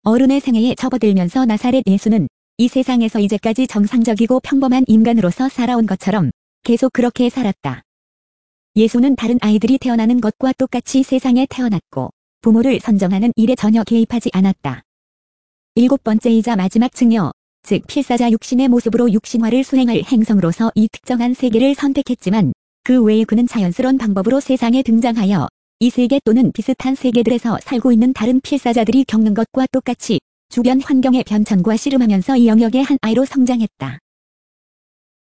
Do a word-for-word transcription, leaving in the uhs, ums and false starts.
어른의 생애에 접어들면서 나사렛 예수는 이 세상에서 이제까지 정상적이고 평범한 인간으로서 살아온 것처럼 계속 그렇게 살았다. 예수는 다른 아이들이 태어나는 것과 똑같이 세상에 태어났고 부모를 선정하는 일에 전혀 개입하지 않았다. 일곱 번째이자 마지막 증여, 즉 필사자 육신의 모습으로 육신화를 수행할 행성으로서 이 특정한 세계를 선택했지만 그 외에 그는 자연스러운 방법으로 세상에 등장하여 이 세계 또는 비슷한 세계들에서 살고 있는 다른 필사자들이 겪는 것과 똑같이 주변 환경의 변천과 씨름하면서 이 영역의 한 아이로 성장했다.